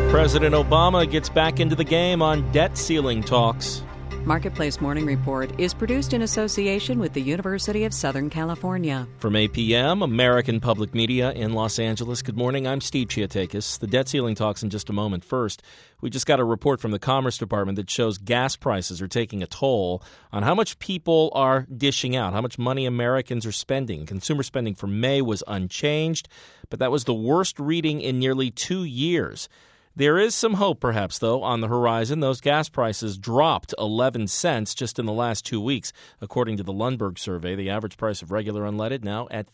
President Obama gets back into the game on debt ceiling talks. Marketplace Morning Report is produced in association with the University of Southern California. From APM, American Public Media in Los Angeles. Good morning, I'm Steve Chiatakis. The debt ceiling talks in just a moment. First, we just got a report from the Commerce Department that shows gas prices are taking a toll on how much people are dishing out, how much money Americans are spending. Consumer spending for May was unchanged, but that was the worst reading in nearly 2 years. There is some hope, perhaps, though, on the horizon. Those gas prices dropped 11 cents just in the last 2 weeks. According to the Lundberg survey, the average price of regular unleaded now at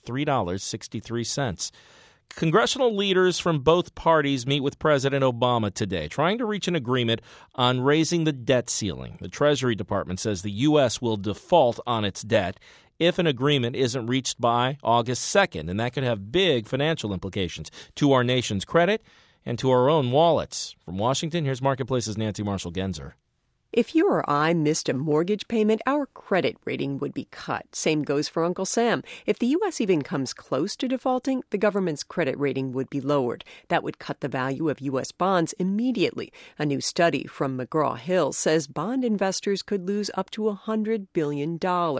$3.63. Congressional leaders from both parties meet with President Obama today, trying to reach an agreement on raising the debt ceiling. The Treasury Department says the U.S. will default on its debt if an agreement isn't reached by August 2nd, and that could have big financial implications to our nation's credit and to our own wallets. From Washington, here's Marketplace's Nancy Marshall-Genzer. If you or I missed a mortgage payment, our credit rating would be cut. Same goes for Uncle Sam. If the U.S. even comes close to defaulting, the government's credit rating would be lowered. That would cut the value of U.S. bonds immediately. A new study from McGraw-Hill says bond investors could lose up to $100 billion.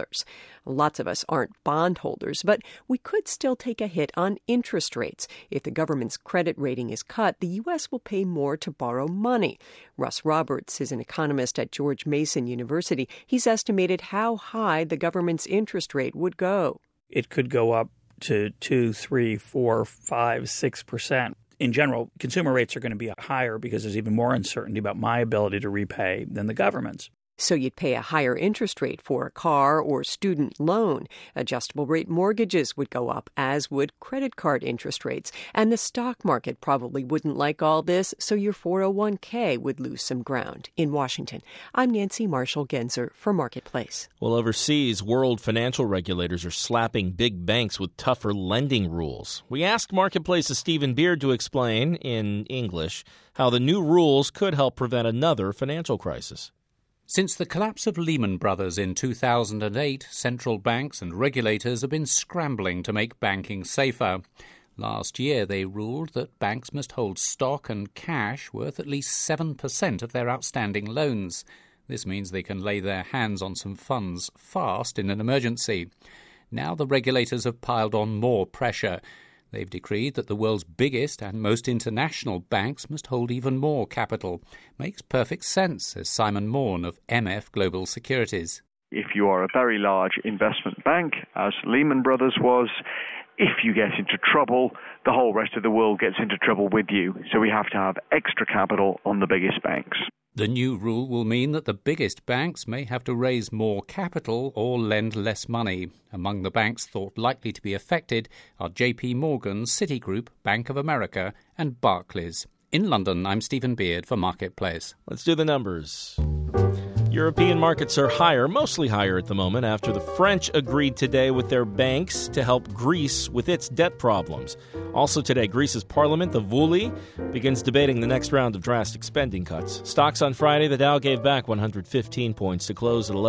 Lots of us aren't bondholders, but we could still take a hit on interest rates. If the government's credit rating is cut, the U.S. will pay more to borrow money. Russ Roberts is an economist at George Mason University. He's estimated how high the government's interest rate would go. It could go up to 2, 3, 4, 5, 6%. In general, consumer rates are going to be higher because there's even more uncertainty about my ability to repay than the government's. So you'd pay a higher interest rate for a car or student loan. Adjustable rate mortgages would go up, as would credit card interest rates. And the stock market probably wouldn't like all this, so your 401k would lose some ground. In Washington, I'm Nancy Marshall-Genzer for Marketplace. Well, overseas, world financial regulators are slapping big banks with tougher lending rules. We asked Marketplace's Stephen Beard to explain, in English, how the new rules could help prevent another financial crisis. Since the collapse of Lehman Brothers in 2008, central banks and regulators have been scrambling to make banking safer. Last year, they ruled that banks must hold stock and cash worth at least 7% of their outstanding loans. This means they can lay their hands on some funds fast in an emergency. Now the regulators have piled on more pressure. They've decreed that the world's biggest and most international banks must hold even more capital. Makes perfect sense, says Simon Morn of MF Global Securities. If you are a very large investment bank, as Lehman Brothers was, if you get into trouble, the whole rest of the world gets into trouble with you. So we have to have extra capital on the biggest banks. The new rule will mean that the biggest banks may have to raise more capital or lend less money. Among the banks thought likely to be affected are JP Morgan, Citigroup, Bank of America and Barclays. In London, I'm Stephen Beard for Marketplace. Let's do the numbers. European markets are higher, mostly higher at the moment, after the French agreed today with their banks to help Greece with its debt problems. Also today, Greece's parliament, the Vouli, begins debating the next round of drastic spending cuts. Stocks on Friday, the Dow gave back 115 points to close at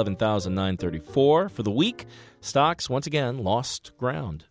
11,934. For the week, stocks once again lost ground.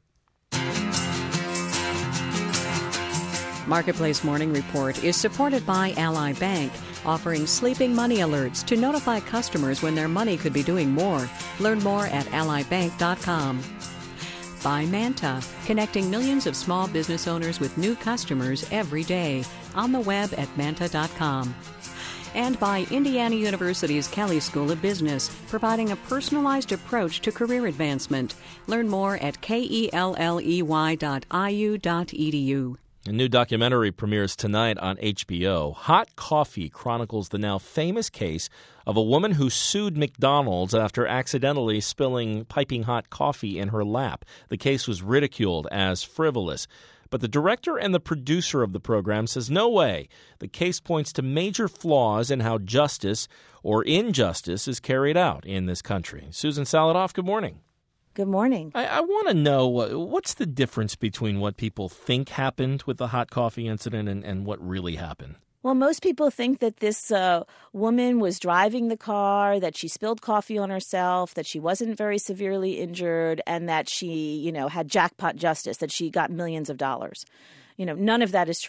Marketplace Morning Report is supported by Ally Bank, offering sleeping money alerts to notify customers when their money could be doing more. Learn more at allybank.com. By Manta, connecting millions of small business owners with new customers every day. On the web at manta.com. And by Indiana University's Kelley School of Business, providing a personalized approach to career advancement. Learn more at kelley.iu.edu. A new documentary premieres tonight on HBO. Hot Coffee chronicles the now famous case of a woman who sued McDonald's after accidentally spilling piping hot coffee in her lap. The case was ridiculed as frivolous. But the director and the producer of the program says no way. The case points to major flaws in how justice or injustice is carried out in this country. Susan Saladoff, good morning. Good morning. I want to know, what's the difference between what people think happened with the hot coffee incident and what really happened? Well, most people think that this woman was driving the car, that she spilled coffee on herself, that she wasn't very severely injured, and that she, had jackpot justice, that she got millions of dollars. None of that is true.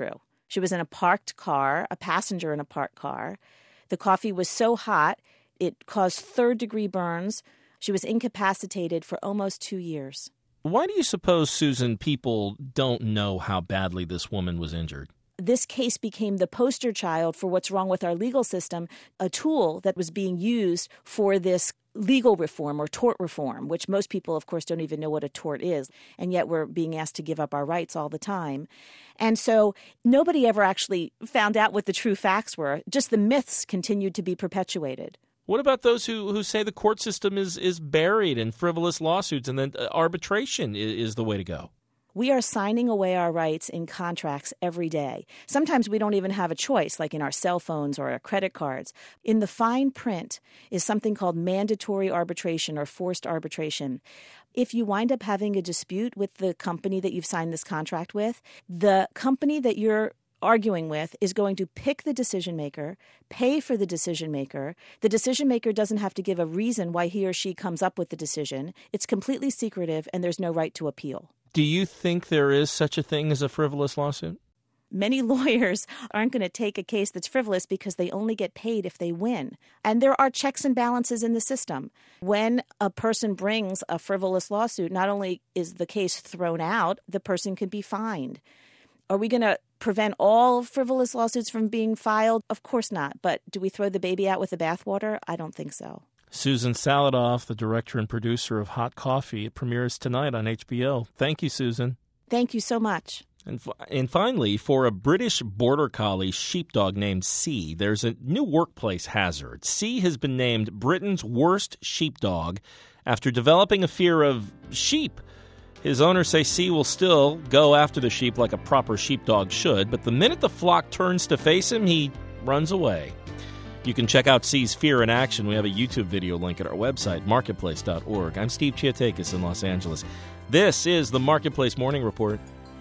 She was in a parked car, a passenger in a parked car. The coffee was so hot, it caused third-degree burns. She was incapacitated for almost 2 years. Why do you suppose, Susan, people don't know how badly this woman was injured? This case became the poster child for what's wrong with our legal system, a tool that was being used for this legal reform or tort reform, which most people, of course, don't even know what a tort is. And yet we're being asked to give up our rights all the time. And so nobody ever actually found out what the true facts were. Just the myths continued to be perpetuated. What about those who say the court system is buried in frivolous lawsuits and then arbitration is the way to go? We are signing away our rights in contracts every day. Sometimes we don't even have a choice, like in our cell phones or our credit cards. In the fine print is something called mandatory arbitration or forced arbitration. If you wind up having a dispute with the company that you've signed this contract with, the company that you're arguing with is going to pick the decision maker, pay for the decision maker. The decision maker doesn't have to give a reason why he or she comes up with the decision. It's completely secretive, and there's no right to appeal. Do you think there is such a thing as a frivolous lawsuit? Many lawyers aren't going to take a case that's frivolous because they only get paid if they win. And there are checks and balances in the system. When a person brings a frivolous lawsuit, not only is the case thrown out, the person can be fined. Are we going to prevent all frivolous lawsuits from being filed? Of course not. But do we throw the baby out with the bathwater? I don't think so. Susan Saladoff, the director and producer of Hot Coffee. It premieres tonight on HBO. Thank you, Susan. Thank you so much. And finally, for a British Border Collie sheepdog named C, there's a new workplace hazard. C has been named Britain's worst sheepdog after developing a fear of sheep. His owners say C will still go after the sheep like a proper sheepdog should, but the minute the flock turns to face him, he runs away. You can check out C's fear in action. We have a YouTube video link at our website, marketplace.org. I'm Steve Chiatakis in Los Angeles. This is the Marketplace Morning Report.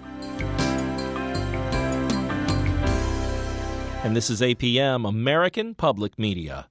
And this is APM, American Public Media.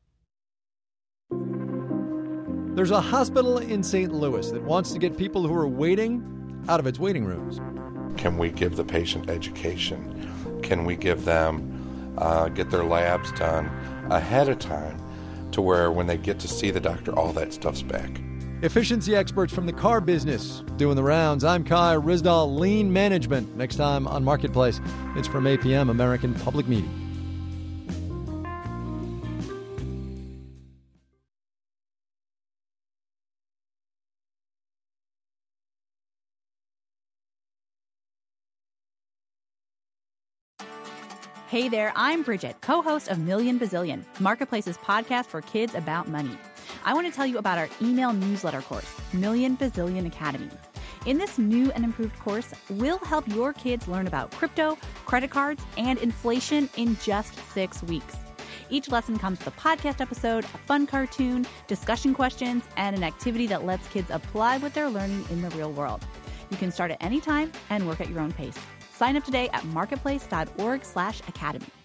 There's a hospital in St. Louis that wants to get people who are waiting out of its waiting rooms. Can we give the patient education? Can we give them, get their labs done ahead of time to where when they get to see the doctor, all that stuff's back? Efficiency experts from the car business doing the rounds. I'm Kai Ryssdal, Lean Management. Next time on Marketplace, it's from APM, American Public Media. Hey there, I'm Bridget, co-host of Million Bazillion, Marketplace's podcast for kids about money. I want to tell you about our email newsletter course, Million Bazillion Academy. In this new and improved course, we'll help your kids learn about crypto, credit cards, and inflation in just 6 weeks. Each lesson comes with a podcast episode, a fun cartoon, discussion questions, and an activity that lets kids apply what they're learning in the real world. You can start at any time and work at your own pace. Sign up today at marketplace.org/academy.